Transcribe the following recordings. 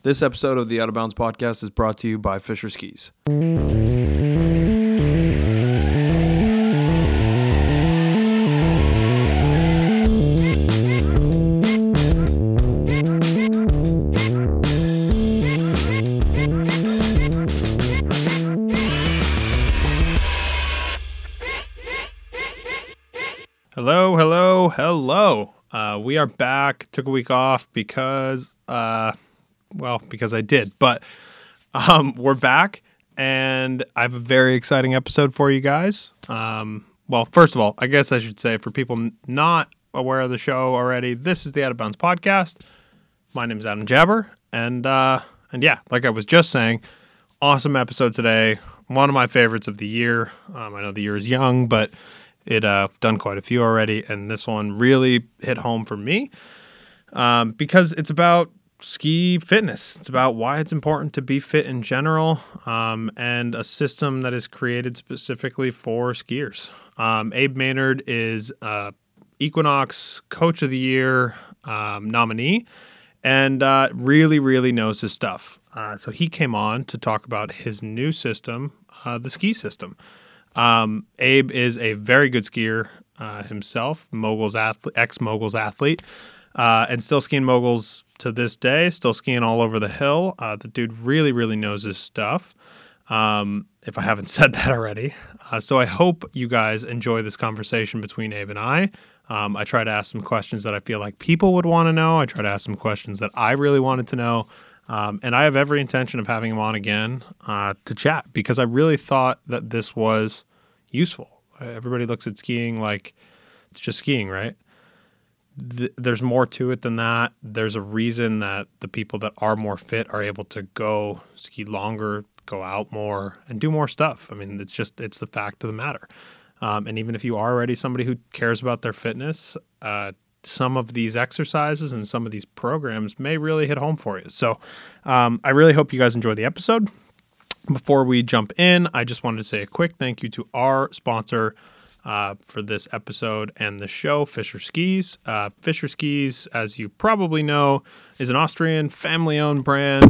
This episode of the Out of Bounds podcast is brought to you by Fisher Skis. Hello. We are back. Took a week off because I did. But we're back, and I have a very exciting episode for you guys. First of all, I guess I should say, for people not aware of the show already, this is the Out of Bounds podcast. My name is Adam Jabber, and yeah, like I was just saying, awesome episode today. One of my favorites of the year. I know the year is young, but I've done quite a few already, and this one really hit home for me because it's about ski fitness. It's about why it's important to be fit in general, and a system that is created specifically for skiers. Abe Maynard is Equinox Coach of the Year nominee, and really knows his stuff. So he came on to talk about his new system, the ski system. Abe is a very good skier himself, ex-Moguls athlete, and still skiing Moguls to this day, still skiing all over the hill. The dude really knows his stuff, if I haven't said that already. So I hope you guys enjoy this conversation between Abe and I. I try to ask some questions that I feel like people would want to know. I try to ask some questions that I really wanted to know. And I have every intention of having him on again to chat, because I really thought that this was useful. Everybody looks at skiing like it's just skiing, right? There's more to it than that. There's a reason that the people that are more fit are able to go ski longer, go out more, and do more stuff. I mean, it's the fact of the matter. And even if you are already somebody who cares about their fitness, some of these exercises and some of these programs may really hit home for you. So I really hope you guys enjoy the episode. Before we jump in, I just wanted to say a quick thank you to our sponsor for this episode and the show, Fisher Skis. Fisher Skis, as you probably know, is an Austrian family-owned brand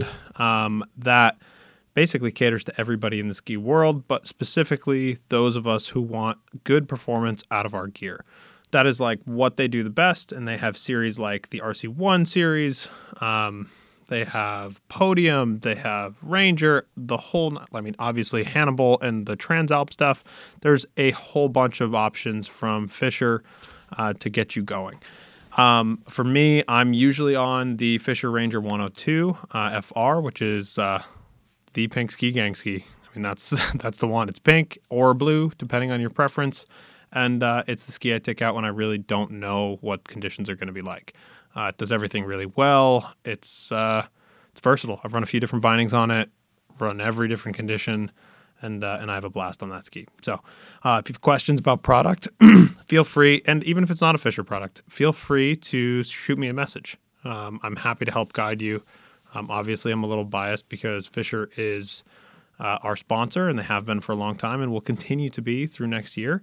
that basically caters to everybody in the ski world, but specifically those of us who want good performance out of our gear. That is like what they do the best, and they have series like the RC1 series. They have Podium, they have Ranger, obviously Hannibal and the Transalp stuff. There's a whole bunch of options from Fisher to get you going. For me, I'm usually on the Fisher Ranger 102 FR, which is the pink ski gang ski. I mean, that's the one. It's pink or blue, depending on your preference. And it's the ski I take out when I really don't know what conditions are going to be like. It does everything really well. It's versatile. I've run a few different bindings on it, run every different condition, and I have a blast on that ski. So if you have questions about product, feel free, and even if it's not a Fisher product, feel free to shoot me a message. I'm happy to help guide you. Obviously, I'm a little biased because Fisher is our sponsor, and they have been for a long time and will continue to be through next year.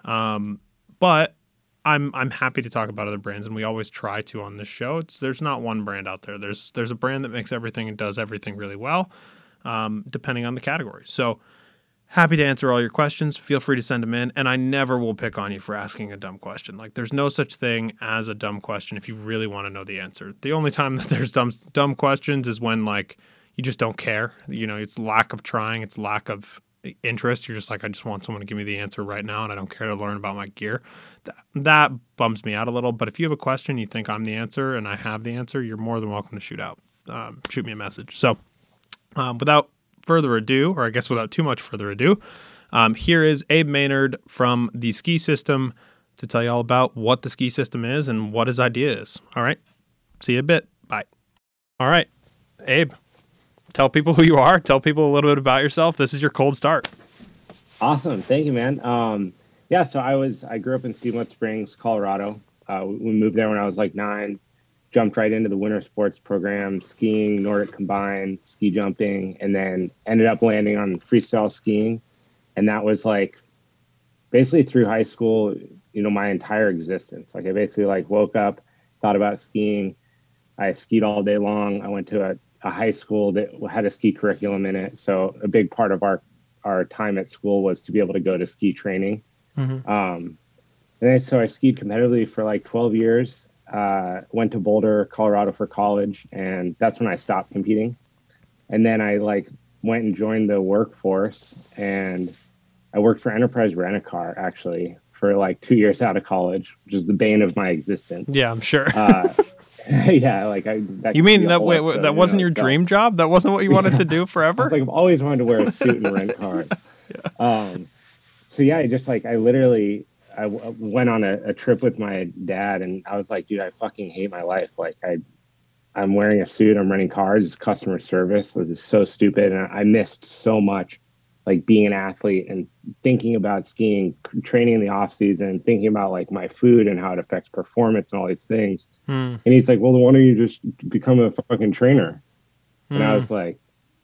But I'm happy to talk about other brands, and we always try to on this show. There's not one brand out there. There's a brand that makes everything and does everything really well, depending on the category. So happy to answer all your questions. Feel free to send them in, and I never will pick on you for asking a dumb question. Like, there's no such thing as a dumb question if you really want to know the answer. The only time that there's dumb questions is when, like, you just don't care. You know, it's lack of trying. It's lack of interest. You're just like, I just want someone to give me the answer right now, and I don't care to learn about my gear. That bums me out a little. But if you have a question, you think I'm the answer, and I have the answer, you're more than welcome to shoot me a message. So without further ado, or I guess without too much further ado, here is Abe Maynard from the Ski System to tell you all about what the ski system is and what his idea is. All right. See you in a bit. Bye. All right. Abe, tell people who you are. Tell people a little bit about yourself. This is your cold start. Awesome. Thank you, man. So I grew up in Steamboat Springs, Colorado. We moved there when I was like 9, jumped right into the winter sports program, skiing, Nordic combined, ski jumping, and then ended up landing on freestyle skiing. And that was like basically through high school, my entire existence. Like I basically woke up, thought about skiing. I skied all day long. I went to a high school that had a ski curriculum in it. So a big part of our time at school was to be able to go to ski training. Mm-hmm. So I skied competitively for like 12 years, went to Boulder, Colorado for college. And that's when I stopped competing. And then I like went and joined the workforce, and I worked for Enterprise Rent-A-Car actually for like 2 years out of college, which is the bane of my existence. Yeah, I'm sure. Yeah, like you mean that that wasn't your dream job? That wasn't what you wanted to do forever? I've always wanted to wear a suit and rent cars. Yeah. So yeah, I went on a trip with my dad, and I was like, dude, I fucking hate my life. Like I'm wearing a suit, I'm renting cars, it's customer service. This is so stupid. And I missed so much, like being an athlete and thinking about skiing, training in the off season, thinking about like my food and how it affects performance and all these things. And he's like, well, why don't you just become a fucking trainer? And I was like,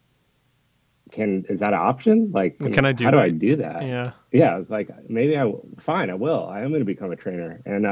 is that an option? Like, can I do how that? do I do that? Yeah. I was like, maybe I will. I am going to become a trainer. And,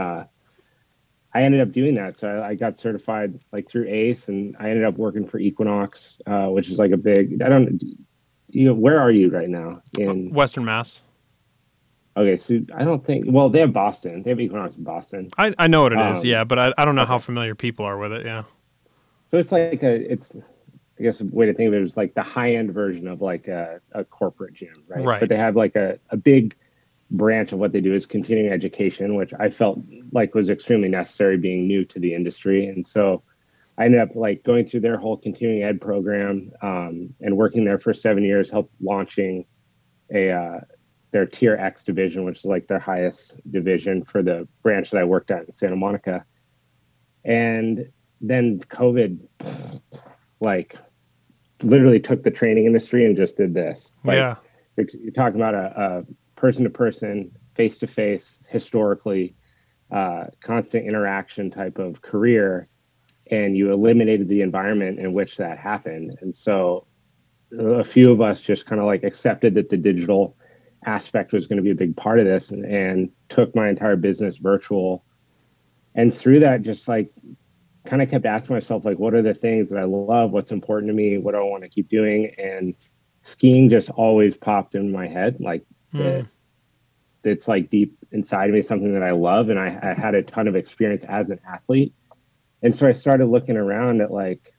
I ended up doing that. So I got certified like through ACE, and I ended up working for Equinox, which is like a big, where are you right now? In Western Mass. Okay, so I don't think, well, they have Boston. They have Equinox in Boston. I know what it is, yeah, but I don't know how familiar people are with it, yeah. So it's like I guess a way to think of it is like the high-end version of like a corporate gym, right? Right. But they have like a big branch of what they do is continuing education, which I felt like was extremely necessary being new to the industry. And so I ended up like going through their whole continuing ed program, and working there for 7 years, helped launching their Tier X division, which is like their highest division for the branch that I worked at in Santa Monica. And then COVID, like, literally took the training industry and just did this. Like, yeah. You're talking about a person-to-person, face-to-face, historically, constant interaction type of career, and you eliminated the environment in which that happened. And so a few of us just kind of like accepted that the digital aspect was going to be a big part of this, and took my entire business virtual. And through that, just like kind of kept asking myself, like, what are the things that I love? What's important to me? What do I want to keep doing? And skiing just always popped in my head. Like it's like deep inside of me, something that I love. And I had a ton of experience as an athlete. And so I started looking around at like,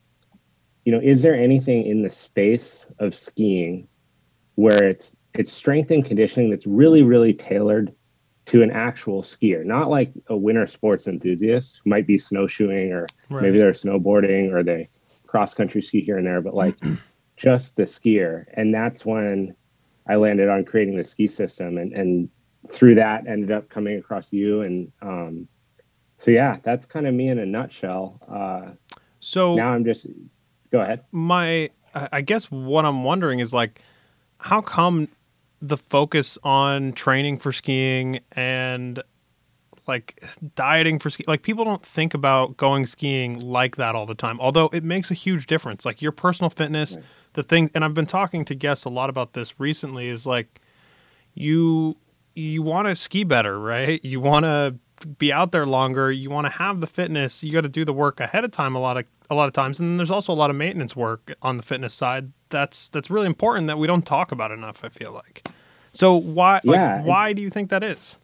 is there anything in the space of skiing where it's strength and conditioning that's really, really tailored to an actual skier, not like a winter sports enthusiast who might be snowshoeing, or maybe they're snowboarding, or they cross-country ski here and there, but like just the skier. And that's when I landed on creating the ski system, and through that ended up coming across you. And so yeah, that's kind of me in a nutshell. So now I'm just, go ahead. I guess what I'm wondering is like, how come the focus on training for skiing and like dieting for skiing, like people don't think about going skiing like that all the time, although it makes a huge difference. Like your personal fitness, right. The thing, and I've been talking to guests a lot about this recently, is like you want to ski better, right? You want to be out there longer. You want to have the fitness. You got to do the work ahead of time a lot of times. And then there's also a lot of maintenance work on the fitness side. That's really important that we don't talk about enough, I feel like. So why do you think that is?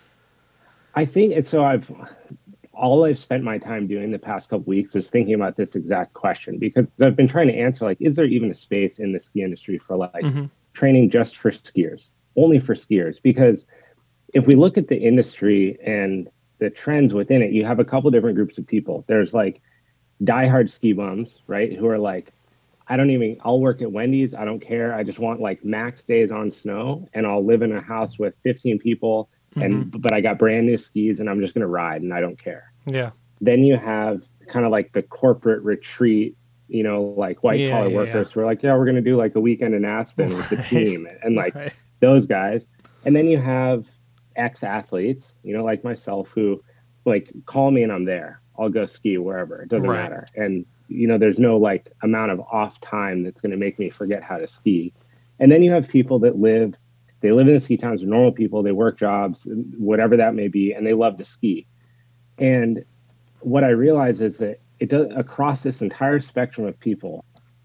I think it's I've spent my time doing the past couple weeks is thinking about this exact question, because I've been trying to answer, like, is there even a space in the ski industry for like training just for skiers, only for skiers? Because if we look at the industry and the trends within it, you have a couple different groups of people. There's like diehard ski bums, right? Who are like, I'll work at Wendy's. I don't care. I just want like max days on snow, and I'll live in a house with 15 people, but I got brand new skis and I'm just going to ride and I don't care. Yeah. Then you have kind of like the corporate retreat, like white collar workers who are like, we're going to do like a weekend in Aspen with the team, and like those guys. And then you have ex-athletes, like myself, who like call me and I'm there. I'll go ski wherever. It doesn't matter. And there's no like amount of off time that's going to make me forget how to ski. And then you have people that live in the ski towns, are normal people. They work jobs, whatever that may be, and they love to ski. And what I realize is that it does across this entire spectrum of people.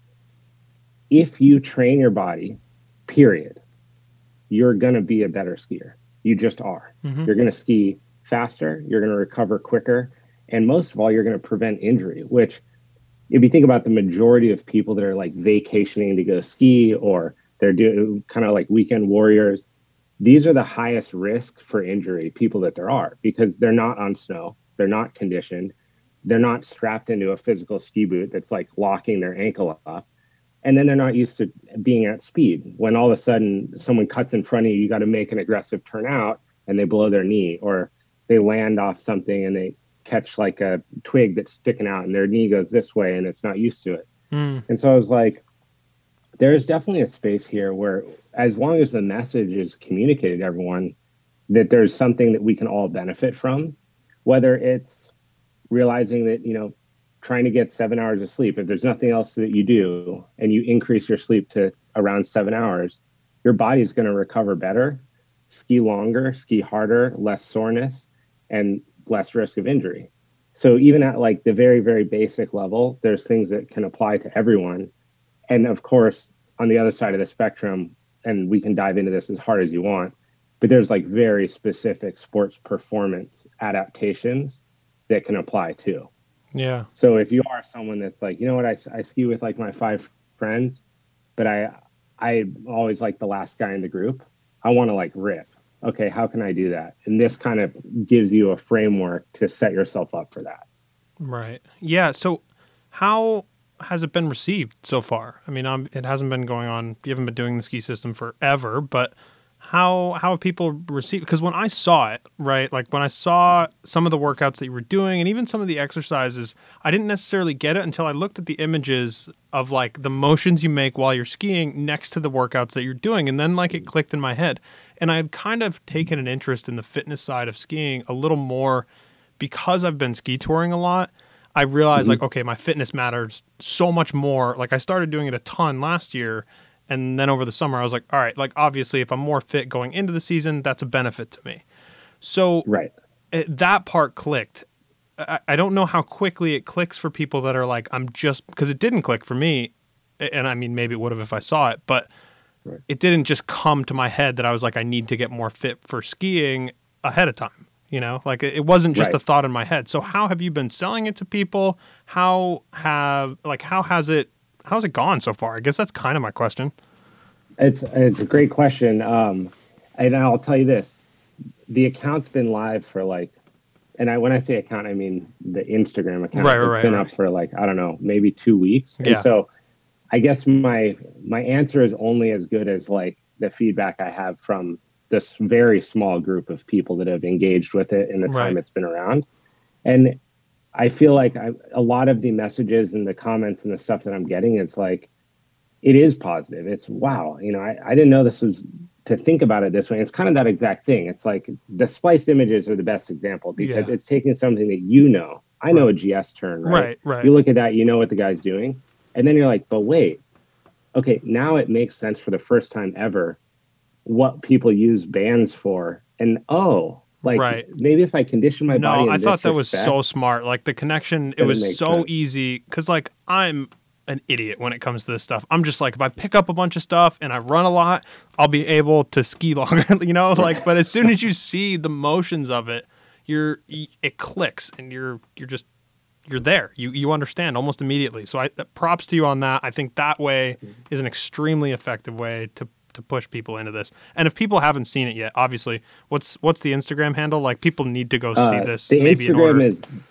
If you train your body, period, you're going to be a better skier. You just are. Mm-hmm. You're going to ski faster. You're going to recover quicker. And most of all, you're going to prevent injury, which if you think about the majority of people that are like vacationing to go ski, or they're doing kind of like weekend warriors, these are the highest risk for injury people that there are, because they're not on snow. They're not conditioned. They're not strapped into a physical ski boot that's like locking their ankle up. And then they're not used to being at speed. When all of a sudden someone cuts in front of you, you got to make an aggressive turnout and they blow their knee, or they land off something and they catch like a twig that's sticking out and their knee goes this way and it's not used to it. And so I was like, there's definitely a space here where, as long as the message is communicated to everyone, that there's something that we can all benefit from, whether it's realizing that, trying to get 7 hours of sleep. If there's nothing else that you do and you increase your sleep to around 7 hours, your body's going to recover better, ski longer, ski harder, less soreness, and less risk of injury. So even at like the very, very basic level, there's things that can apply to everyone. And of course, on the other side of the spectrum, and we can dive into this as hard as you want, but there's like very specific sports performance adaptations that can apply too. Yeah. So if you are someone that's like, you know what, I ski with like my 5 friends, but I always like the last guy in the group. I want to like rip. Okay, how can I do that? And this kind of gives you a framework to set yourself up for that. Right. Yeah. So how has it been received so far? I mean, it hasn't been going on. You haven't been doing the ski system forever, but how have people received? Because when I saw it, right, like when I saw some of the workouts that you were doing and even some of the exercises, I didn't necessarily get it until I looked at the images of like the motions you make while you're skiing next to the workouts that you're doing. And then like it clicked in my head. And I've kind of taken an interest in the fitness side of skiing a little more because I've been ski touring a lot. I realized like, okay, my fitness matters so much more. Like I started doing it a ton last year. And then over the summer, I was like, all right, like obviously if I'm more fit going into the season, that's a benefit to me. So that part clicked. I don't know how quickly it clicks for people that are like, because it didn't click for me. And I mean, maybe it would have if I saw it, but it didn't just come to my head that I was like, I need to get more fit for skiing ahead of time. Like it wasn't just a thought in my head. So how have you been selling it to people? How's it gone so far? I guess that's kind of my question. It's a great question. And I'll tell you this, the account's been live for like, and when I say account, I mean the Instagram account. It's been up for like, I don't know, maybe 2 weeks. And so I guess my answer is only as good as like the feedback I have from this very small group of people that have engaged with it in the time it's been around. And I feel like a lot of the messages and the comments and the stuff that I'm getting is like, it is positive. It's wow. I didn't know this was to think about it this way. It's kind of that exact thing. It's like the spliced images are the best example because it's taking something that I know a GS turn, right? You look at that, you know what the guy's doing. And then you're like, but wait, okay, now it makes sense for the first time ever what people use bands for. And maybe if I condition my body. No, I thought that was so smart. Like the connection, it was so easy because like I'm an idiot when it comes to this stuff. I'm just like, if I pick up a bunch of stuff and I run a lot, I'll be able to ski longer, but as soon as you see the motions of it, it clicks and you're there. You understand almost immediately. So props to you on that. I think that way is an extremely effective way to push people into this. And if people haven't seen it yet, obviously, what's the Instagram handle? Like people need to go see this. The Instagram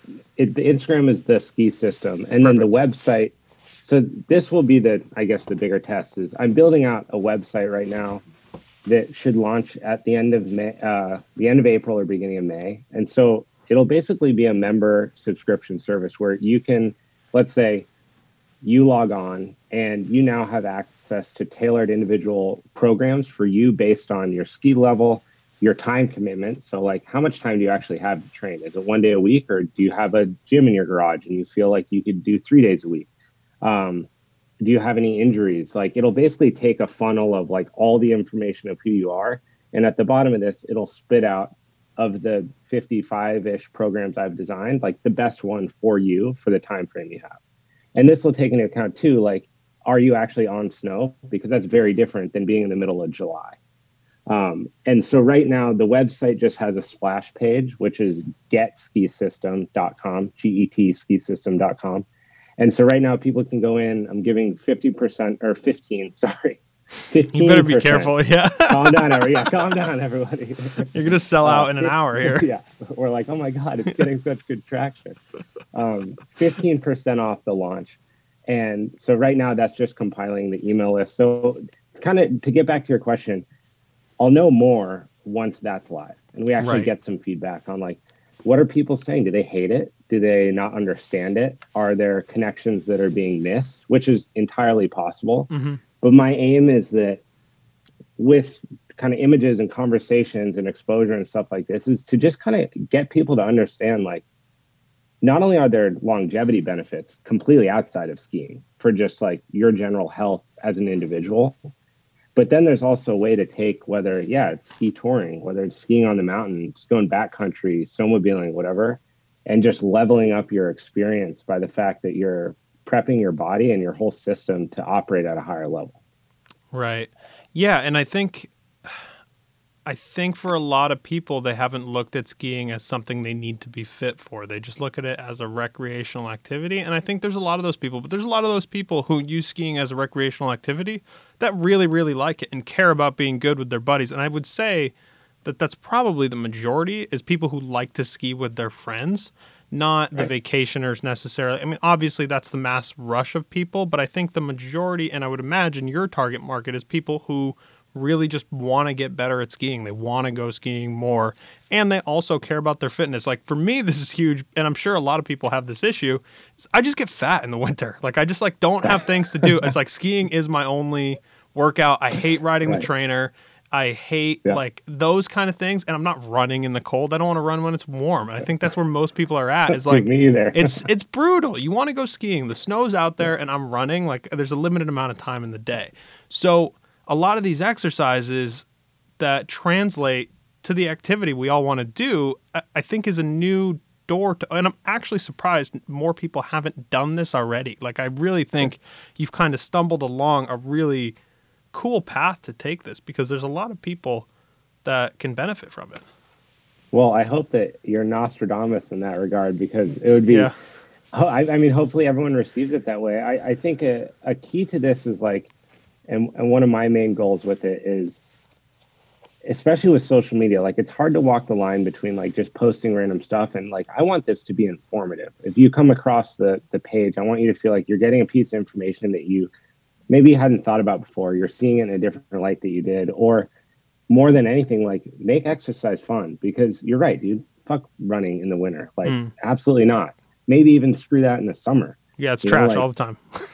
is the ski system, and then the website. So this will be the bigger test is I'm building out a website right now that should launch at the end of May, the end of April or beginning of May. And so it'll basically be a member subscription service where you can, let's say you log on and you now have access to tailored individual programs for you based on your ski level, your time commitment. So like how much time do you actually have to train? Is it 1 day a week, or do you have a gym in your garage and you feel like you could do 3 days a week? Do you have any injuries? Like it'll basically take a funnel of like all the information of who you are. And at the bottom of this, it'll spit out of the 55-ish programs I've designed, like the best one for you for the time frame you have. And this will take into account too, like, are you actually on snow? Because that's very different than being in the middle of July. And so right now the website just has a splash page, which is getskisystem.com, GET skisystem.com. And so right now people can go in, I'm giving 50% or 15, sorry. 15%. You better be careful. Yeah. Calm down, everybody. You're going to sell out in an hour here. Yeah. We're like, oh my God, it's getting such good traction. 15% off the launch. And so right now that's just compiling the email list. So kind of to get back to your question, I'll know more once that's live. And we actually get some feedback on like, what are people saying? Do they hate it? Do they not understand it? Are there connections that are being missed, which is entirely possible. Mm-hmm. But my aim is that with kind of images and conversations and exposure and stuff like this is to just kind of get people to understand, like, not only are there longevity benefits completely outside of skiing for just like your general health as an individual, but then there's also a way to take whether, it's ski touring, whether it's skiing on the mountain, just going backcountry, snowmobiling, whatever, and just leveling up your experience by the fact that you're prepping your body and your whole system to operate at a higher level. Right. Yeah. And I think for a lot of people, they haven't looked at skiing as something they need to be fit for. They just look at it as a recreational activity. And I think there's a lot of those people, but there's a lot of those people who use skiing as a recreational activity that really, really like it and care about being good with their buddies. And I would say that that's probably the majority is people who like to ski with their friends, not the vacationers necessarily. I mean, obviously that's the mass rush of people, but I think the majority, and I would imagine your target market is people who really just want to get better at skiing. They want to go skiing more, and they also care about their fitness. Like for me, this is huge, and I'm sure a lot of people have this issue. I just get fat in the winter. Like I just like don't have things to do. It's like skiing is my only workout. I hate riding the trainer. I hate like those kind of things, and I'm not running in the cold. I don't want to run when it's warm. And I think that's where most people are at. Is like me either. it's brutal. You want to go skiing. The snow's out there, and I'm running. Like there's a limited amount of time in the day, so a lot of these exercises that translate to the activity we all want to do, I think is a new door to, and I'm actually surprised more people haven't done this already. Like I really think you've kind of stumbled along a really cool path to take this because there's a lot of people that can benefit from it. Well, I hope that you're Nostradamus in that regard because it would be, I mean, hopefully everyone receives it that way. I think a key to this is like, and one of my main goals with it is, especially with social media, like it's hard to walk the line between like just posting random stuff and like, I want this to be informative. If you come across the page, I want you to feel like you're getting a piece of information that you maybe hadn't thought about before. You're seeing it in a different light that you did, or more than anything, like make exercise fun because you're right, dude. Fuck running in the winter. Like absolutely not. Maybe even screw that in the summer. Yeah. It's trash all the time.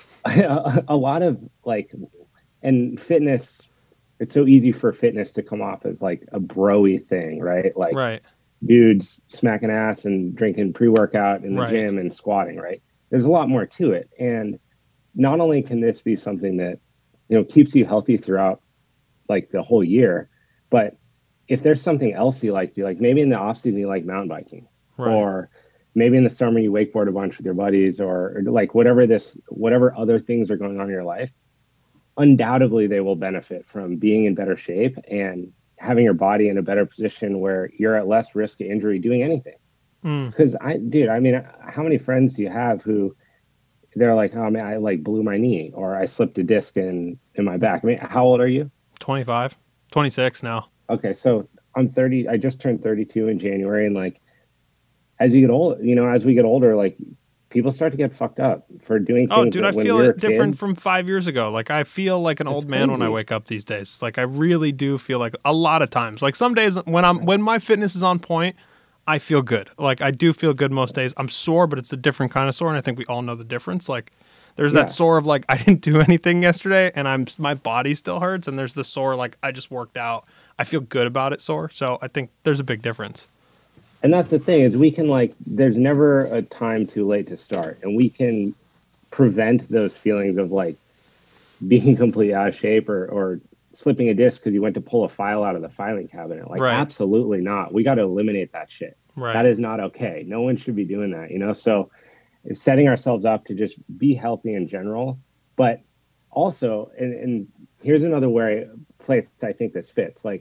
A lot of like, and fitness, it's so easy for fitness to come off as like a bro-y thing, right? Like dudes smacking ass and drinking pre-workout in the gym and squatting, right? There's a lot more to it. And not only can this be something that, you know, keeps you healthy throughout like the whole year, but if there's something else you like to, like maybe in the off season, you like mountain biking or maybe in the summer you wakeboard a bunch with your buddies or like whatever other things are going on in your life, undoubtedly they will benefit from being in better shape and having your body in a better position where you're at less risk of injury doing anything. Because I mean, how many friends do you have who they're like, oh man, I like blew my knee or I slipped a disc in my back. I mean, how old are you? 25, 26 now. Okay. So I'm 30. I just turned 32 in January. And like, as you get old, you know, as we get older, like people start to get fucked up for doing things. Oh, dude, I feel it different from 5 years ago. Like I feel like an old man when I wake up these days. Like I really do feel like a lot of times, like some days when my fitness is on point, I feel good. Like I do feel good most days. I'm sore, but it's a different kind of sore. And I think we all know the difference. Like there's that sore of like, I didn't do anything yesterday and my body still hurts. And there's the sore, like I just worked out. I feel good about it sore. So I think there's a big difference. And that's the thing is we can like, there's never a time too late to start. And we can prevent those feelings of like being completely out of shape or slipping a disc because you went to pull a file out of the filing cabinet. Like, Right. absolutely not. We got to eliminate that shit. Right. That is not okay. No one should be doing that, you know? So setting ourselves up to just be healthy in general, but also, and here's another place I think this fits. Like,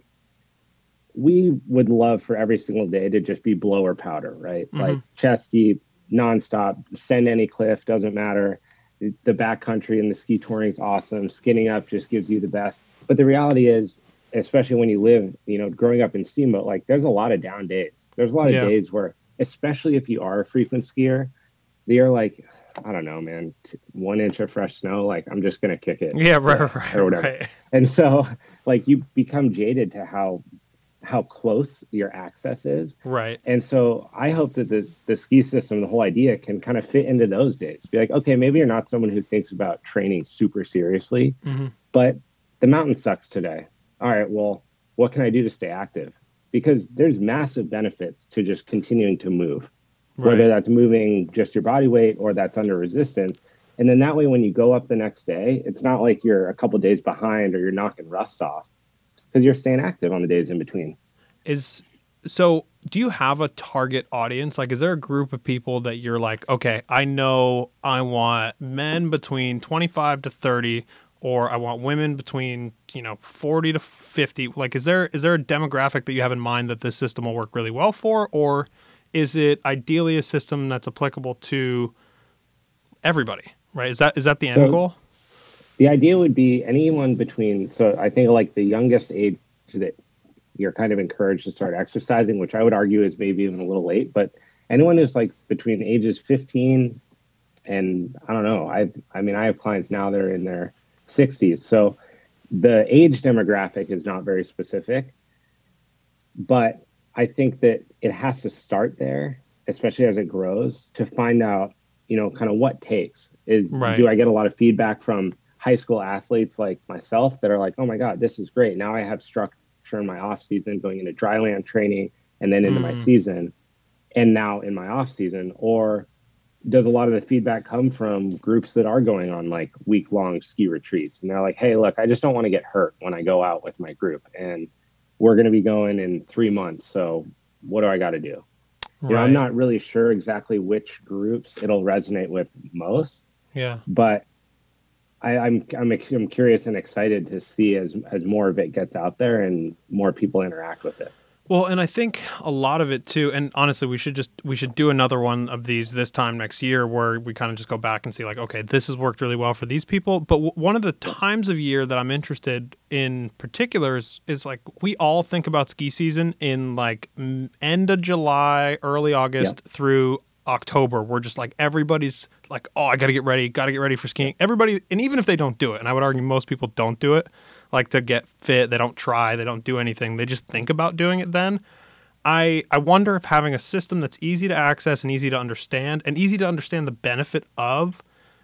we would love for every single day to just be blow or powder, right? Mm-hmm. Like chest deep, nonstop, send any cliff, doesn't matter. The backcountry and the ski touring is awesome. Skinning up just gives you the best. But the reality is, especially when you live, you know, growing up in steamboat, like there's a lot of down days. There's a lot of days where, especially if you are a frequent skier, you're like, I don't know, man, 1 inch of fresh snow, like I'm just gonna kick it. Yeah, right, or whatever. Right. And so, like, you become jaded to how close your access is. Right. And so I hope that the ski system, the whole idea, can kind of fit into those days. Be like, okay, maybe you're not someone who thinks about training super seriously, but the mountain sucks today. All right, well, what can I do to stay active? Because there's massive benefits to just continuing to move, whether that's moving just your body weight or that's under resistance. And then that way, when you go up the next day, it's not like you're a couple days behind or you're knocking rust off, because you're staying active on the days in between. So do you have a target audience? Like, is there a group of people that you're like, okay, I know I want men between 25 to 30, or I want women between, 40 to 50. Like, is there a demographic that you have in mind that this system will work really well for? Or is it ideally a system that's applicable to everybody, right? Is that the end goal? The idea would be anyone between, so I think like the youngest age that you're kind of encouraged to start exercising, which I would argue is maybe even a little late, but anyone who's like between ages 15 and I don't know, I have clients now that are in their 60s. So the age demographic is not very specific, but I think that it has to start there, especially as it grows, to find out, kind of what takes is, do I get a lot of feedback from high school athletes like myself that are like, oh my God, this is great. Now I have structure in my off season going into dry land training and then into my season and now in my off season? Or does a lot of the feedback come from groups that are going on like week-long ski retreats? And they're like, hey, look, I just don't want to get hurt when I go out with my group. And we're going to be going in 3 months. So what do I got to do? I'm not really sure exactly which groups it'll resonate with most. Yeah. But I'm curious and excited to see as more of it gets out there and more people interact with it. Well, and I think a lot of it too, and honestly, we should do another one of these this time next year where we kind of just go back and see like, okay, this has worked really well for these people. But one of the times of year that I'm interested in particular is like we all think about ski season in like end of July, early August through October. We're just like, everybody's like, oh, I got to get ready for skiing. Everybody, and even if they don't do it, and I would argue most people don't do it, like to get fit, they don't try, they don't do anything. They just think about doing it then. I wonder if having a system that's easy to access and easy to understand the benefit of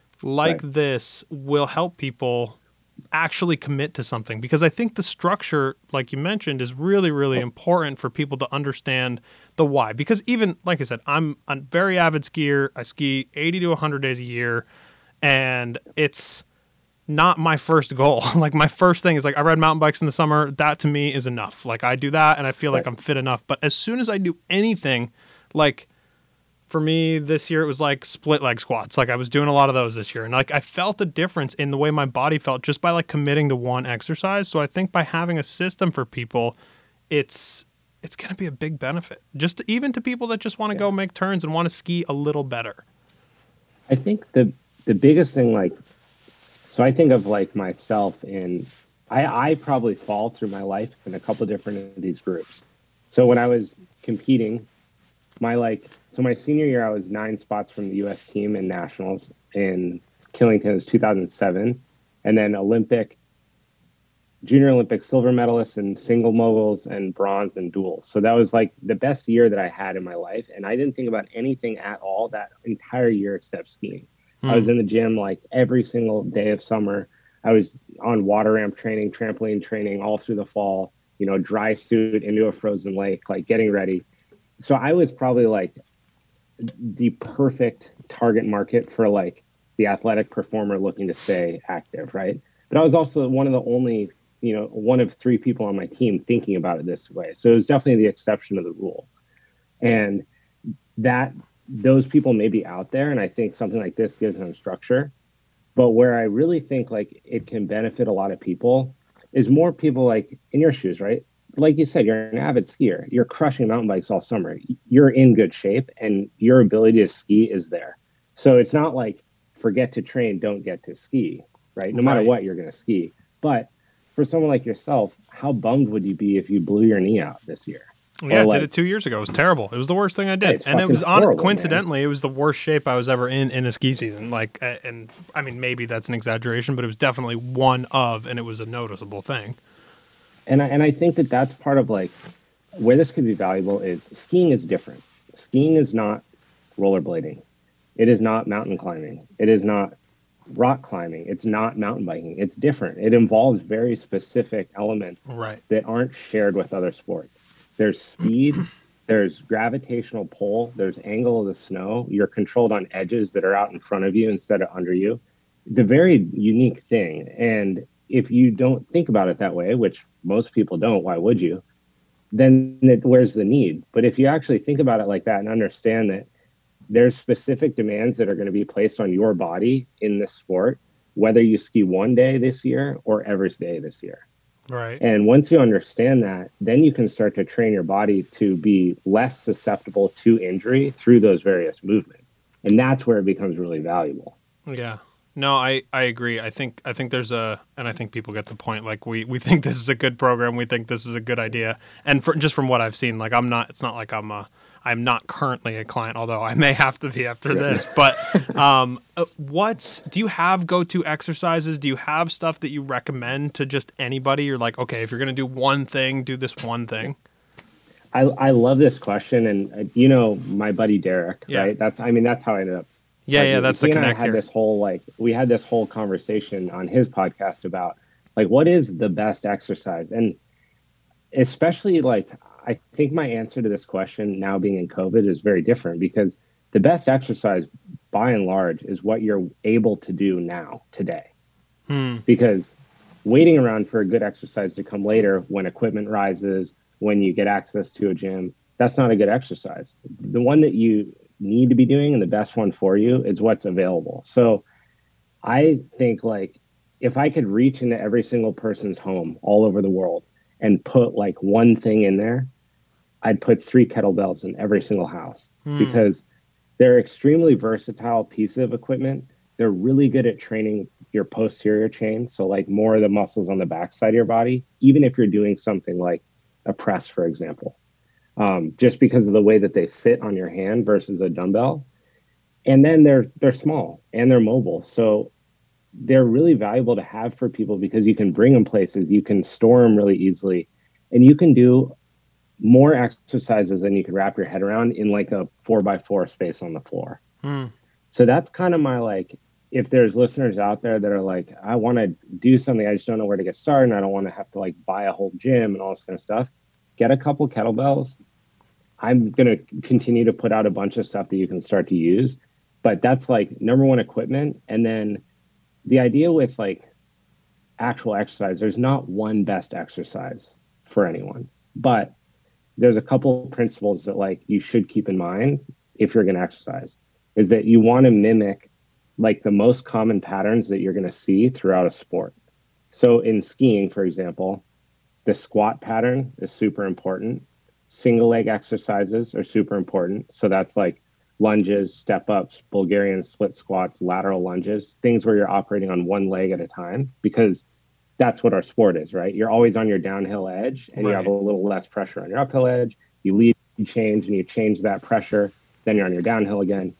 this will help people actually commit to something. Because I think the structure, like you mentioned, is really, really important for people to understand the why. Because even, like I said, I'm a very avid skier. I ski 80 to 100 days a year, and it's not my first goal. Like my first thing is like, I ride mountain bikes in the summer. That to me is enough. Like I do that and I feel like I'm fit enough. But as soon as I do anything, like for me this year, it was like split leg squats. Like I was doing a lot of those this year. And like I felt a difference in the way my body felt just by like committing to one exercise. So I think by having a system for people, it's going to be a big benefit. Just even to people that just want to go make turns and want to ski a little better. I think the biggest thing, like, so I think of like myself in, I probably fall through my life in a couple different of these groups. So when I was competing, my senior year, I was 9 spots from the U.S. team in nationals in Killington. It was 2007. And then Junior Olympic silver medalist in single moguls and bronze and duels. So that was like the best year that I had in my life. And I didn't think about anything at all that entire year except skiing. I was in the gym like every single day of summer. I was on water ramp training, trampoline training all through the fall, dry suit into a frozen lake, like getting ready. So I was probably like the perfect target market for like the athletic performer looking to stay active, right? But I was also one of the only one of three people on my team thinking about it this way. So it was definitely the exception to the rule. And that those people may be out there. And I think something like this gives them structure. But where I really think like it can benefit a lot of people is more people like in your shoes, right? Like you said, you're an avid skier. You're crushing mountain bikes all summer. You're in good shape and your ability to ski is there. So it's not like forget to train, don't get to ski, right? No matter what, you're going to ski. But for someone like yourself, how bummed would you be if you blew your knee out this year? Yeah, I did it 2 years ago. It was terrible. It was the worst thing I did. And it was coincidentally, man. It was the worst shape I was ever in a ski season. Like, and I mean, maybe that's an exaggeration, but it was definitely one of, and it was a noticeable thing. And I think that that's part of like where this could be valuable is skiing is different. Skiing is not rollerblading. It is not mountain climbing. It is not rock climbing. It's not mountain biking. It's different. It involves very specific elements that aren't shared with other sports. There's speed, there's gravitational pull, there's angle of the snow. You're controlled on edges that are out in front of you instead of under you. It's a very unique thing. And if you don't think about it that way, which most people don't, why would you? Then where's the need? But if you actually think about it like that and understand that there's specific demands that are going to be placed on your body in this sport, whether you ski one day this year or every day this year. Right. And once you understand that, then you can start to train your body to be less susceptible to injury through those various movements. And that's where it becomes really valuable. Yeah. No, I agree. I think there's and I think people get the point. Like we think this is a good program. We think this is a good idea. And just from what I've seen, like it's not like I'm not currently a client, although I may have to be after this. But do you have go-to exercises? Do you have stuff that you recommend to just anybody? You're like, okay, if you're going to do one thing, do this one thing. I love this question. And my buddy Derek, right? That's how I ended up. Yeah, that's the connect here. We had this whole conversation on his podcast about like, what is the best exercise? And especially like, I think my answer to this question now being in COVID is very different because the best exercise by and large is what you're able to do now today. Because waiting around for a good exercise to come later when equipment rises, when you get access to a gym, that's not a good exercise. The one that you need to be doing and the best one for you is what's available. So I think like if I could reach into every single person's home all over the world and put like one thing in there, I'd put 3 kettlebells in every single house because they're extremely versatile pieces of equipment. They're really good at training your posterior chain. So like more of the muscles on the backside of your body, even if you're doing something like a press, for example, just because of the way that they sit on your hand versus a dumbbell. And then they're small and they're mobile. So they're really valuable to have for people because you can bring them places, you can store them really easily, and you can do more exercises than you could wrap your head around in like a 4x4 space on the floor. So that's kind of my, like, if there's listeners out there that are like, I want to do something, I just don't know where to get started, and I don't want to have to like buy a whole gym and all this kind of stuff, get a couple kettlebells. I'm going to continue to put out a bunch of stuff that you can start to use, but that's like number one, equipment. And then the idea with like actual exercise, there's not one best exercise for anyone, but there's a couple of principles that like you should keep in mind if you're going to exercise, is that you want to mimic like the most common patterns that you're going to see throughout a sport. So in skiing, for example, the squat pattern is super important. Single leg exercises are super important. So that's like lunges, step ups, Bulgarian split squats, lateral lunges, things where you're operating on one leg at a time, because that's what our sport is, right? You're always on your downhill edge and you have a little less pressure on your uphill edge. You lead, you change, and you change that pressure. Then you're on your downhill again.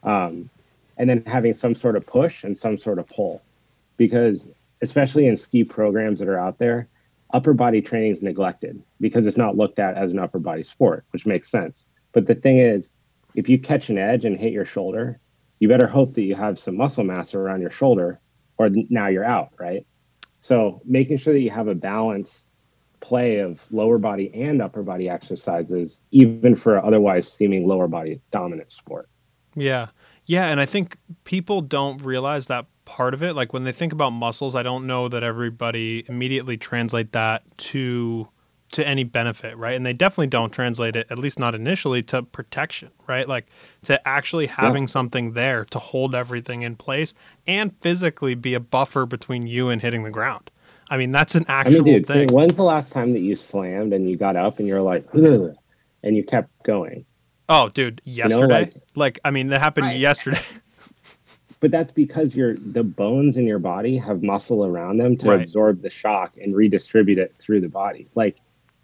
And then having some sort of push and some sort of pull, because especially in ski programs that are out there, upper body training is neglected because it's not looked at as an upper body sport, which makes sense. But the thing is, if you catch an edge and hit your shoulder, you better hope that you have some muscle mass around your shoulder, or now you're out, right? So making sure that you have a balanced play of lower body and upper body exercises, even for an otherwise seeming lower body dominant sport. Yeah. Yeah. And I think people don't realize that part of it. Like when they think about muscles, I don't know that everybody immediately translate that to any benefit, right? And they definitely don't translate it, at least not initially, to protection, right? Like to actually having something there to hold everything in place and physically be a buffer between you and hitting the ground. I mean, that's an actual dude, thing. When's the last time that you slammed and you got up and you're like, ugh, and you kept going? Oh, dude, yesterday? I mean, that happened yesterday. But that's because the bones in your body have muscle around them to absorb the shock and redistribute it through the body. Like,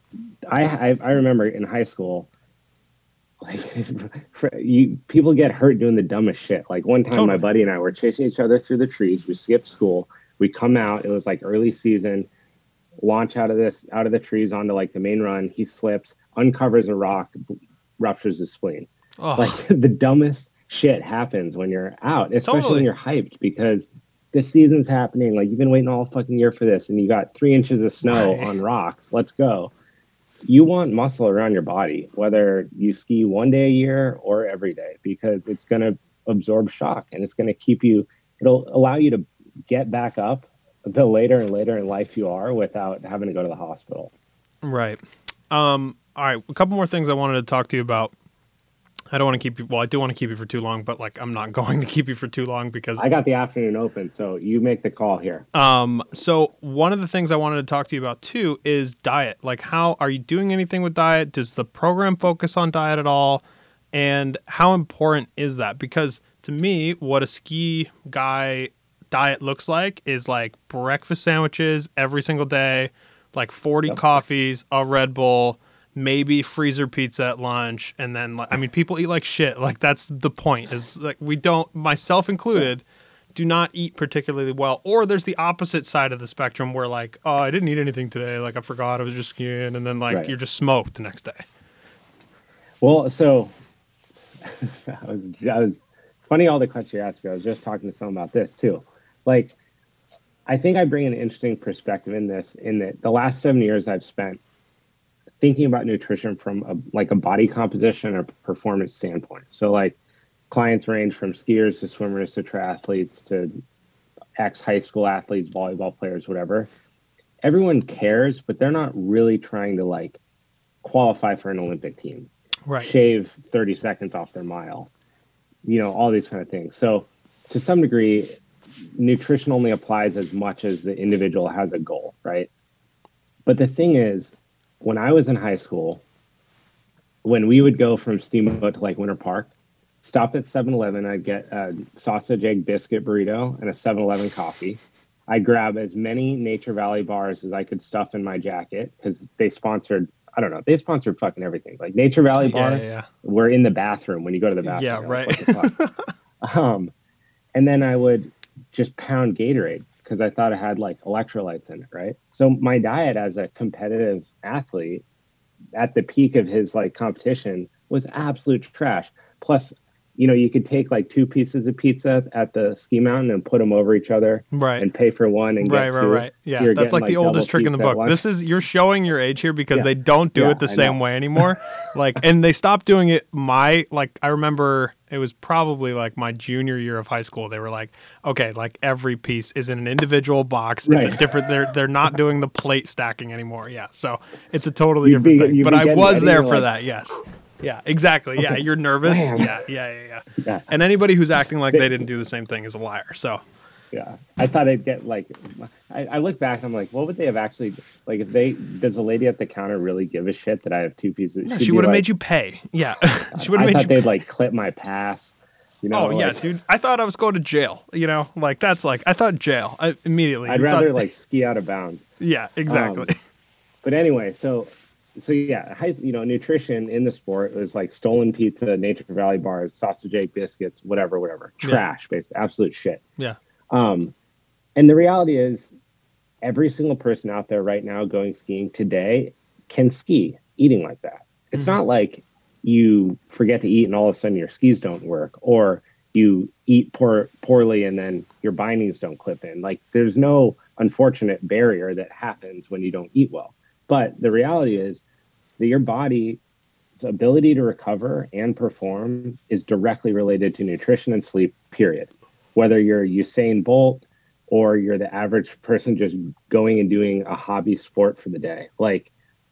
I remember in high school, like people get hurt doing the dumbest shit. Like one time, my buddy and I were chasing each other through the trees. We skipped school. We come out. It was like early season. Launch out of the trees onto like the main run. He slips, uncovers a rock, ruptures his spleen. Oh. Like the dumbest shit happens when you're out, especially when you're hyped because this season's happening. Like you've been waiting all fucking year for this, and you got 3 inches of snow on rocks. Let's go. You want muscle around your body, whether you ski one day a year or every day, because it's going to absorb shock and it's going to keep you, it'll allow you to get back up the later and later in life you are without having to go to the hospital. Right. All right. A couple more things I wanted to talk to you about. I don't want to keep you, well, I do want to keep you for too long, but like I'm not going to keep you for too long because I got the afternoon open, so you make the call here. So one of the things I wanted to talk to you about too is diet. Like how are you doing anything with diet? Does the program focus on diet at all? And how important is that? Because to me, what a ski guy diet looks like is like breakfast sandwiches every single day, like 40 coffees, a Red Bull, maybe freezer pizza at lunch, and then I mean people eat like shit. Like that's the point, is like we don't, myself included, do not eat particularly well. Or there's the opposite side of the spectrum where like, oh, I didn't eat anything today, like I forgot I was just skiing, and then like you're just smoked the next day. Well, so I was it's funny all the questions you're asking. I was just talking to someone about this too. Like I think I bring an interesting perspective in this, in that the last 7 years I've spent thinking about nutrition from a body composition or performance standpoint. So like clients range from skiers to swimmers to triathletes to ex-high school athletes, volleyball players, whatever. Everyone cares, but they're not really trying to like qualify for an Olympic team, shave 30 seconds off their mile, all these kind of things. So to some degree, nutrition only applies as much as the individual has a goal, right? But the thing is, when I was in high school, when we would go from Steamboat to like Winter Park, stop at 7-Eleven, I'd get a sausage, egg, biscuit burrito and a 7-Eleven coffee. I'd grab as many Nature Valley bars as I could stuff in my jacket because they sponsored, I don't know, they sponsored fucking everything. Like Nature Valley bar, we're in the bathroom when you go to the bathroom. Yeah, right. And then I would just pound Gatorade, because I thought it had like electrolytes in it, right? So my diet as a competitive athlete at the peak of his like competition was absolute trash. Plus, you could take like 2 pieces of pizza at the ski mountain and put them over each other, and pay for one and get two. Right. Yeah, you're that's like the oldest trick in the book. You're showing your age here because they don't do it the same way anymore. And they stopped doing it. I remember it was probably like my junior year of high school. They were like, okay, like every piece is in an individual box. It's a different. They're not doing the plate stacking anymore. Yeah, so it's a totally different thing. But I was there for that. Yes. Yeah, exactly. Yeah, you're nervous. Yeah. And anybody who's acting like they didn't do the same thing is a liar. So, yeah, I thought I'd get like, I look back, I'm like, what would they have actually, like, does the lady at the counter really give a shit that I have 2 pieces? No, she would have made you pay. Yeah, she would have made you. I thought they'd like clip my pass. Yeah, dude. I thought I was going to jail. That's like, I thought jail immediately. I'd rather like ski out of bounds. Yeah, exactly. But anyway, so yeah, nutrition in the sport was like stolen pizza, Nature Valley bars, sausage, egg, biscuits, whatever, trash, basically, absolute shit. Yeah. And the reality is, every single person out there right now going skiing today can ski eating like that. It's not like you forget to eat and all of a sudden your skis don't work, or you eat poorly and then your bindings don't clip in. Like there's no unfortunate barrier that happens when you don't eat well. But the reality is that your body's ability to recover and perform is directly related to nutrition and sleep, period. whether you're Usain Bolt or you're the average person just going and doing a hobby sport for the day. Like,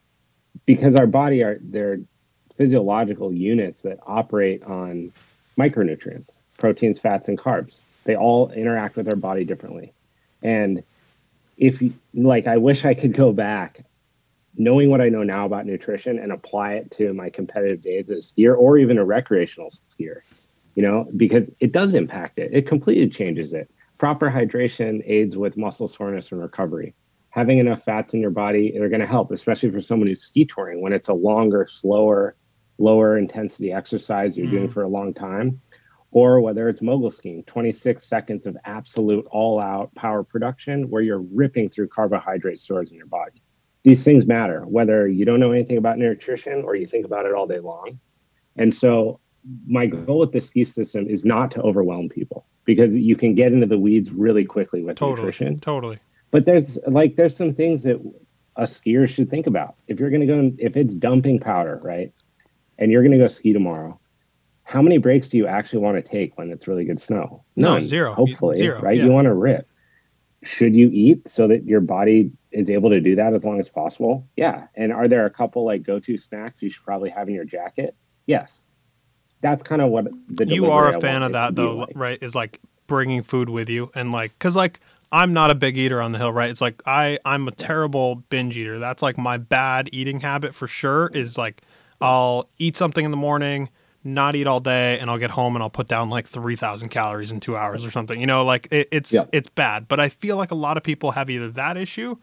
because our body they're physiological units that operate on micronutrients, proteins, fats, and carbs. They all interact with our body differently. And if like, I wish I could go back knowing what I know now about nutrition and apply it to my competitive days as a skier or even a recreational skier, because it does impact it. It completely changes it. Proper hydration aids with muscle soreness and recovery. Having enough fats in your body are going to help, especially for someone who's ski touring when it's a longer, slower, lower intensity exercise you're doing for a long time, or whether it's mogul skiing, 26 seconds of absolute all-out power production where you're ripping through carbohydrate stores in your body. These things matter, whether you don't know anything about nutrition or you think about it all day long. And so my goal with the ski system is not to overwhelm people, because you can get into the weeds really quickly with nutrition. Totally. But there's some things that a skier should think about. If you're going to go, if it's dumping powder, right, and you're going to go ski tomorrow, how many breaks do you actually want to take when it's really good snow? None, zero. Hopefully, zero, right? Yeah. You want to rip. Should you eat so that your body is able to do that as long as possible? Yeah. And are there a couple like go-to snacks you should probably have in your jacket? Yes. That's kind of what the you are a fan of that though, like. Right? Is like bringing food with you, and like, because like I'm not a big eater on the hill, right? It's like I'm a terrible binge eater. That's like my bad eating habit for sure. Is like I'll eat something in the morning, not eat all day, and I'll get home and I'll put down like 3,000 calories in 2 hours or something. Like it's bad. But I feel like a lot of people have either that issue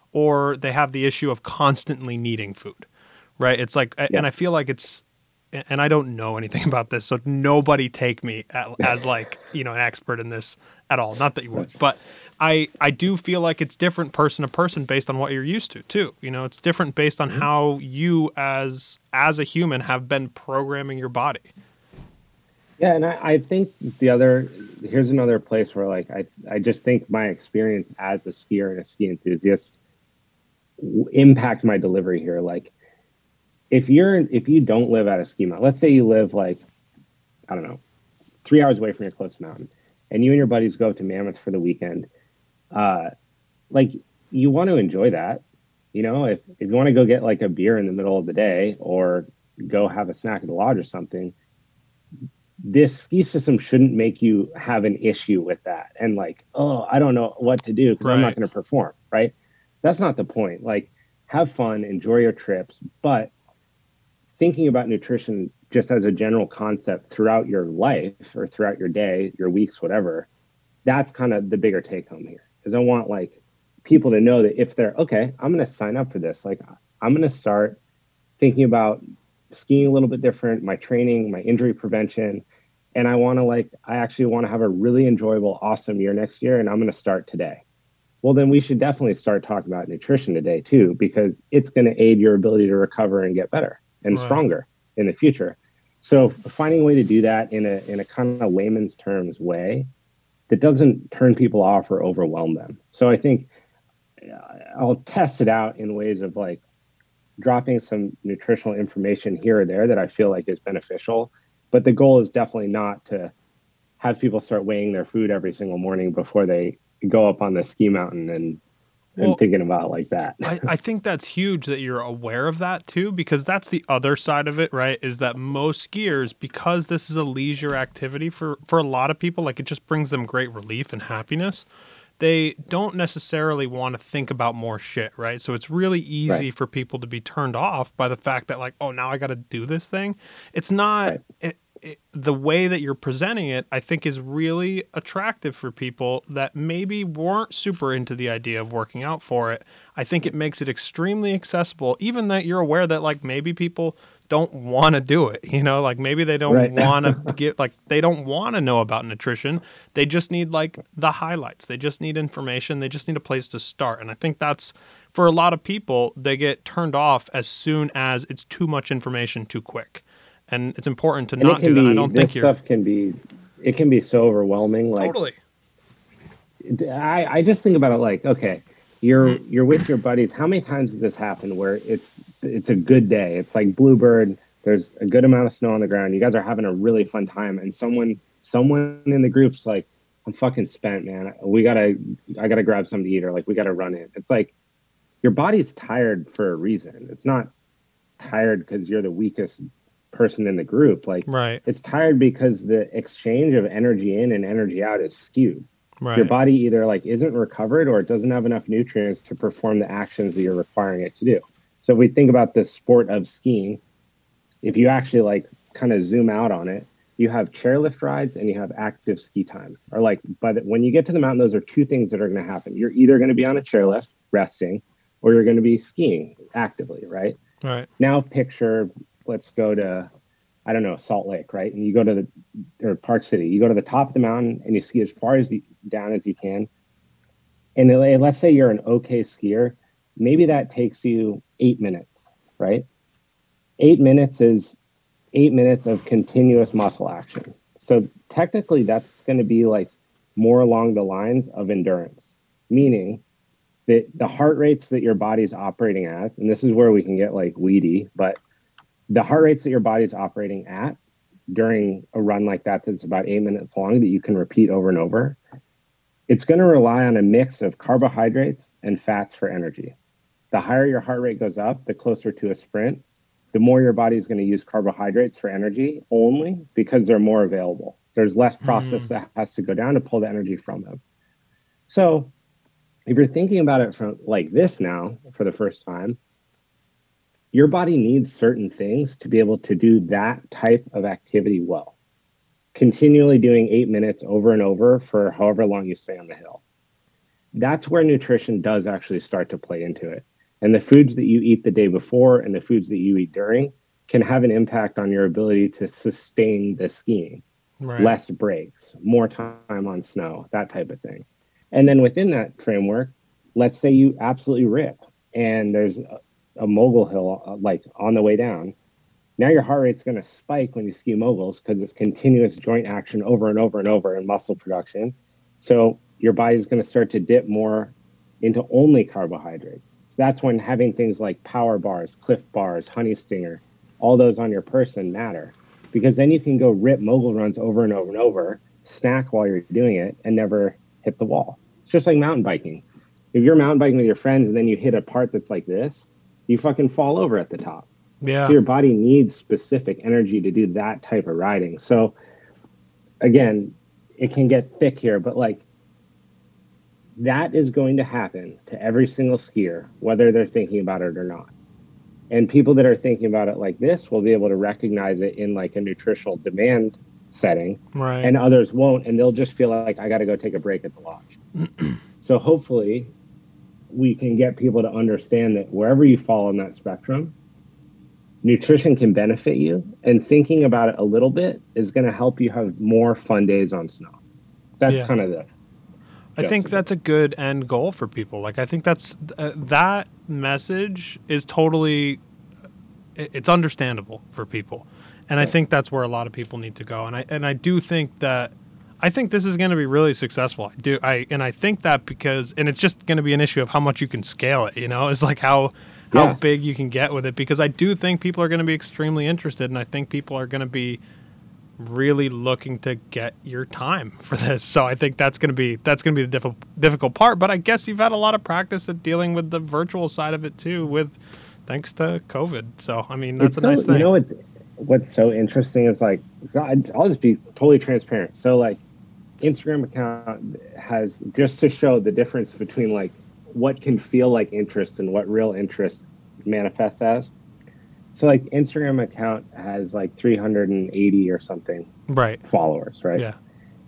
or they have the issue of constantly needing food, right? It's like, and I feel like it's, and I don't know anything about this, so nobody take me as like, an expert in this at all. Not that you would, but I do feel like it's different person to person based on what you're used to too. It's different based on how you as a human have been programming your body. Yeah. And I think here's another place where like, I just think my experience as a skier and a ski enthusiast impact my delivery here. Like, if you don't live at a ski mountain, let's say you live like, I don't know, 3 hours away from your closest mountain, and you and your buddies go up to Mammoth for the weekend, like, you want to enjoy that. If you want to go get like a beer in the middle of the day or go have a snack at the lodge or something, this ski system shouldn't make you have an issue with that. And like, oh, I don't know what to do because I'm not going to perform, right? That's not the point. Like, have fun, enjoy your trips, but thinking about nutrition just as a general concept throughout your life or throughout your day, your weeks, whatever, that's kind of the bigger take home here. Because I want like people to know that if they're, okay, I'm going to sign up for this. Like, I'm going to start thinking about skiing a little bit different, my training, my injury prevention. And I actually want to have a really enjoyable, awesome year next year. And I'm going to start today. Well, then we should definitely start talking about nutrition today too, because it's going to aid your ability to recover and get better and stronger in the future. So finding a way to do that in a kind of layman's terms way that doesn't turn people off or overwhelm them. So I think I'll test it out in ways of like dropping some nutritional information here or there that I feel like is beneficial. But the goal is definitely not to have people start weighing their food every single morning before they go up on the ski mountain and thinking about like that. I think that's huge that you're aware of that too, because that's the other side of it, right? Is that most skiers, because this is a leisure activity for a lot of people, like it just brings them great relief and happiness. They don't necessarily want to think about more shit, right? So it's really easy for people to be turned off by the fact that like, oh, now I got to do this thing. It's not the way that you're presenting it, I think, is really attractive for people that maybe weren't super into the idea of working out for it. I think it makes it extremely accessible, even that you're aware that like maybe people don't want to do it, like maybe they don't want to get like, they don't want to know about nutrition. They just need like the highlights. They just need information. They just need a place to start. And I think that's for a lot of people, they get turned off as soon as it's too much information too quick. And it's important to not do that. I don't think stuff can be so overwhelming. Like, totally. I just think about it like, okay, you're with your buddies. How many times does this happen where it's a good day? It's like Bluebird. There's a good amount of snow on the ground. You guys are having a really fun time, and someone in the group's like, I'm fucking spent, man. I gotta grab something to eat, or like, we gotta run in. It's like, your body's tired for a reason. It's not tired because you're the weakest person in the group. Like, Right. it's tired because the exchange of energy in and energy out is skewed. Right. Your body either like isn't recovered, or it doesn't have enough nutrients to perform the actions that you're requiring it to do. So if we think about this sport of skiing, if you actually like kind of zoom out on it, you have chairlift rides and you have active ski time. Or like, but when you get to the mountain, those are two things that are going to happen. You're either going to be on a chairlift resting, or you're going to be skiing actively, right? Right. Now picture, let's go to, I don't know, Salt Lake, right? And you go to or Park City, you go to the top of the mountain and you ski as far as down as you can. And let's say you're an okay skier, maybe that takes you 8 minutes, right? 8 minutes is 8 minutes of continuous muscle action. So technically that's going to be like more along the lines of endurance, meaning that the heart rates that your body's operating as, and this is where we can get like weedy, but the heart rates that your body's operating at during a run like that's about 8 minutes long, that you can repeat over and over, it's going to rely on a mix of carbohydrates and fats for energy. The higher your heart rate goes up, the closer to a sprint, the more your body is going to use carbohydrates for energy only, because they're more available. There's less process that has to go down to pull the energy from them. So if you're thinking about it from like this now for the first time, your body needs certain things to be able to do that type of activity well. Continually doing 8 minutes over and over for however long you stay on the hill. That's where nutrition does actually start to play into it. And the foods that you eat the day before and the foods that you eat during can have an impact on your ability to sustain the skiing. Right. Less breaks, more time on snow, that type of thing. And then within that framework, let's say you absolutely rip and there's a mogul hill like on the way down. Now your heart rate's going to spike when you ski moguls because it's continuous joint action over and over and over and muscle production. So your body's going to start to dip more into only carbohydrates. So that's when having things like power bars, Cliff bars, Honey Stinger, all those on your person matter, because then you can go rip mogul runs over and over and over, snack while you're doing it, and never hit the wall. It's just like mountain biking. If you're mountain biking with your friends and then you hit a part that's like this, you fucking fall over at the top. Yeah. So your body needs specific energy to do that type of riding. So again, it can get thick here, but like that is going to happen to every single skier, whether they're thinking about it or not. And people that are thinking about it like this will be able to recognize it in like a nutritional demand setting, right? And others won't, and they'll just feel like, I got to go take a break at the lodge. So hopefully we can get people to understand that wherever you fall on that spectrum, nutrition can benefit you, and thinking about it a little bit is going to help you have more fun days on snow. That's kind of the... I think that's a good end goal for people. Like, I think that's that message is totally, it's understandable for people. And I think that's where a lot of people need to go. And I do think that, I think this is going to be really successful. I think that because, and it's just going to be an issue of how much you can scale it, you know, it's like how big you can get with it, because I do think people are going to be extremely interested. And I think people are going to be really looking to get your time for this. So I think that's going to be the difficult part. But I guess you've had a lot of practice at dealing with the virtual side of it too, thanks to COVID. So I mean, that's a nice thing. You know, what's so interesting is like, I'll just be totally transparent. So like, Instagram account has, just to show the difference between like what can feel like interest and what real interest manifests as. So like Instagram account has like 380 or something followers, right? Yeah.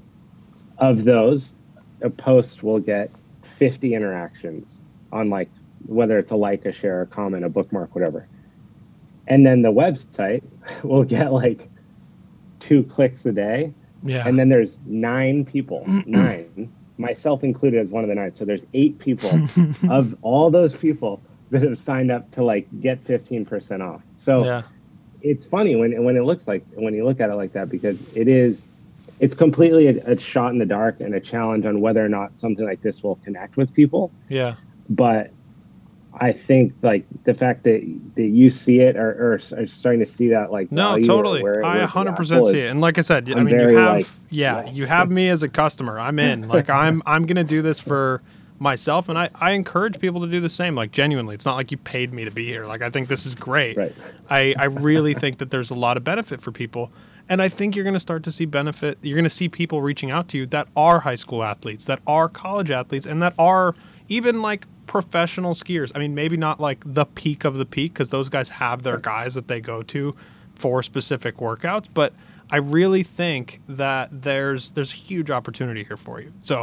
Of those, a post will get 50 interactions on like, whether it's a like, a share, a comment, a bookmark, whatever. And then the website will get like 2 clicks a day. Yeah. And then there's 9 people, 9, myself included as one of the 9. So there's 8 people of all those people that have signed up to like get 15% off. So it's funny when it looks like, when you look at it like that, because it's completely a shot in the dark and a challenge on whether or not something like this will connect with people. Yeah. But I think like the fact that you see it or are starting to see that like No, value totally. or where I the 100% apple see is, it. And like I said, I I'm mean, you very have, like, yeah, yes. you have me as a customer. I'm in. Like, I'm going to do this for myself, and I encourage people to do the same. Like, genuinely, it's not like you paid me to be here. Like, I think this is great. Right. I really think that there's a lot of benefit for people. And I think you're going to start to see benefit. You're going to see people reaching out to you that are high school athletes, that are college athletes, and that are even like professional skiers. I mean, maybe not like the peak of the peak, because those guys have their guys that they go to for specific workouts. But I really think that there's a huge opportunity here for you. So,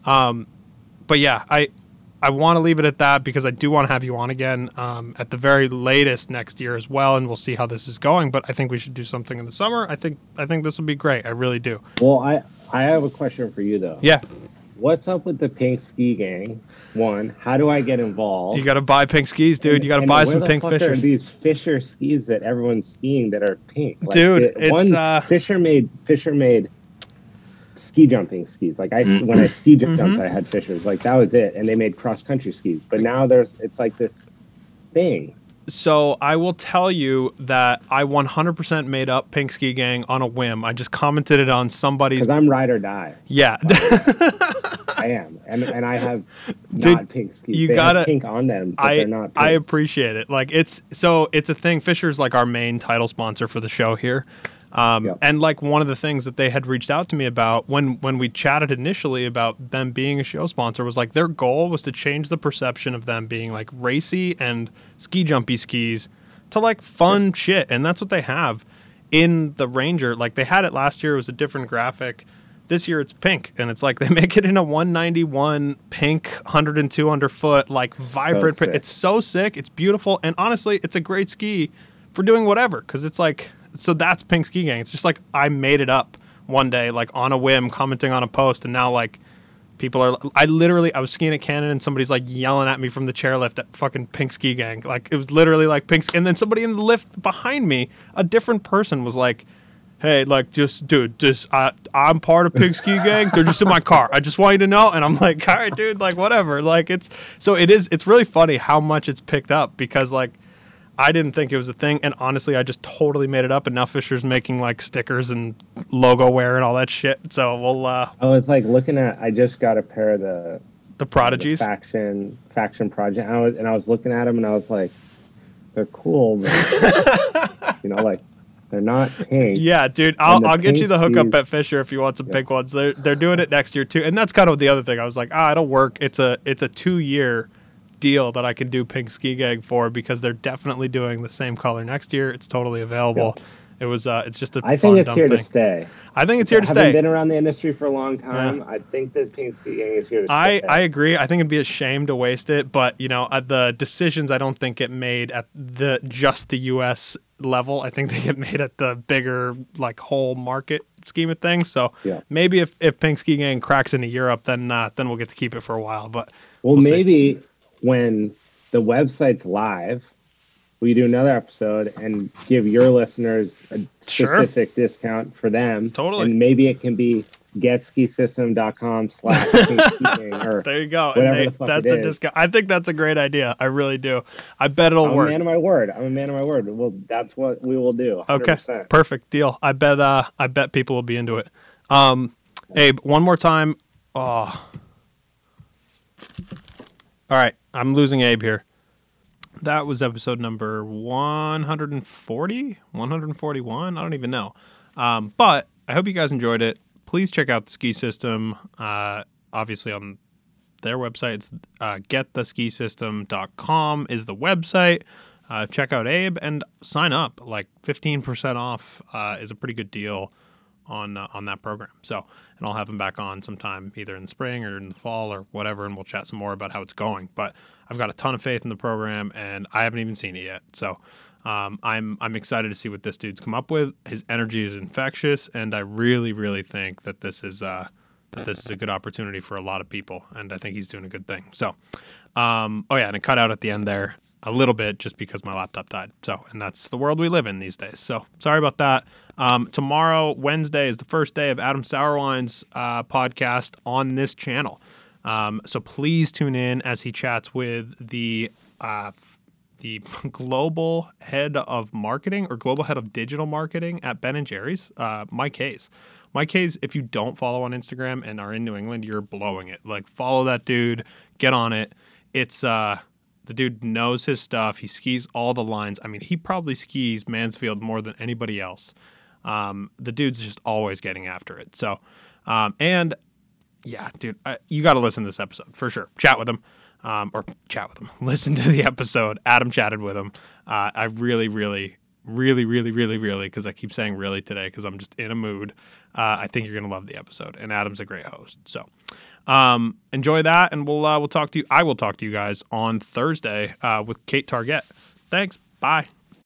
but yeah, I want to leave it at that because I do want to have you on again at the very latest next year as well, and we'll see how this is going. But I think we should do something in the summer. I think this will be great. I really do. Well, I have a question for you though. Yeah. What's up with the Pink Ski Gang? One, how do I get involved? You got to buy pink skis, dude. You got to buy some pink Where the fuck Fishers. are these Fisher skis that everyone's skiing that are pink? Like, Dude, it's Fisher made ski jumping skis. Like when I ski jumped, I had Fishers. Like that was it, and they made cross country skis. But now it's like this thing. So I will tell you that I 100% made up Pink Ski Gang on a whim. I just commented it on somebody's. Because I'm ride or die. Yeah. I am, and I have Dude, not pink skis. You they gotta have pink on them, but they're not pink. I appreciate it. Like it's a thing. Fisher's like our main title sponsor for the show here. Yep. And like one of the things that they had reached out to me about when we chatted initially about them being a show sponsor was like their goal was to change the perception of them being like racy and ski jumpy skis to like fun shit. And that's what they have in the Ranger. Like they had it last year. It was a different graphic. This year it's pink, and it's like they make it in a 191 pink 102 underfoot, like vibrant. It's so sick. It's beautiful. And honestly, it's a great ski for doing whatever. Cause it's like, so that's Pink Ski Gang. It's just like I made it up one day, like on a whim, commenting on a post, and now like people are. I was skiing at Canada, and somebody's like yelling at me from the chairlift at fucking Pink Ski Gang. Like it was literally like Pink. And then somebody in the lift behind me, a different person, was like, "Hey, like I'm part of Pink Ski Gang. They're just in my car. I just want you to know." And I'm like, "All right, dude, like whatever." Like it's really funny how much it's picked up because like. I didn't think it was a thing, and honestly, I just totally made it up, and now Fisher's making, like, stickers and logo wear and all that shit, so we'll... I was, like, I just got a pair of the Prodigies? The Faction Project, and I was looking at them, and I was like, they're cool, but, like, they're not pink. Yeah, dude, I'll get you the hookup at Fisher if you want some pink ones. They're doing it next year, too, and that's kind of the other thing. I was like, it'll work. It's a 2-year... deal that I can do Pink Ski Gang for because they're definitely doing the same color next year. It's totally available. It was it's just a I think it's here thing. To stay. I think it's here to stay. I haven't been around the industry for a long time. Yeah. I think that Pink Ski Gang is here to stay. I agree. I think it'd be a shame to waste it, but the decisions I don't think get made at just the US level. I think they get made at the bigger like whole market scheme of things. So maybe if Pink Ski Gang cracks into Europe, then we'll get to keep it for a while. But we'll maybe see. When the website's live, will you do another episode and give your listeners a specific discount for them? Totally. And maybe it can be getskisystem.com/or there you go. Whatever the fuck that's it the is. discount. I think that's a great idea. I really do. I bet it'll work. I'm a man of my word. Well, that's what we will do. 100%. Okay. Perfect deal. I bet people will be into it. Abe, one more time. Oh. All right, I'm losing Abe here. That was episode number 140, 141. I don't even know. But I hope you guys enjoyed it. Please check out the Ski System. Obviously on their website, it's gettheskisystem.com is the website. Check out Abe and sign up. Like 15% off is a pretty good deal on that program. So, and I'll have him back on sometime either in the spring or in the fall or whatever, and we'll chat some more about how it's going. But I've got a ton of faith in the program, and I haven't even seen it yet. So I'm excited to see what this dude's come up with. His energy is infectious, and I really, really think that this is a good opportunity for a lot of people, and I think he's doing a good thing. So, and it cut out at the end there a little bit just because my laptop died. So, and that's the world we live in these days. So sorry about that. Tomorrow, Wednesday, is the first day of Adam Sauerwein's podcast on this channel. So please tune in as he chats with the the global head of marketing or global head of digital marketing at Ben & Jerry's, Mike Hayes. Mike Hayes, if you don't follow on Instagram and are in New England, you're blowing it. Like, follow that dude. Get on it. It's the dude knows his stuff. He skis all the lines. I mean, he probably skis Mansfield more than anybody else. The dude's just always getting after it. So, and yeah, dude, you got to listen to this episode for sure. Chat with him. Listen to the episode. Adam chatted with him. I really, because I keep saying really today because I'm just in a mood. I think you're going to love the episode, and Adam's a great host. So enjoy that, and we'll talk to you. I will talk to you guys on Thursday with Kate Target. Thanks. Bye.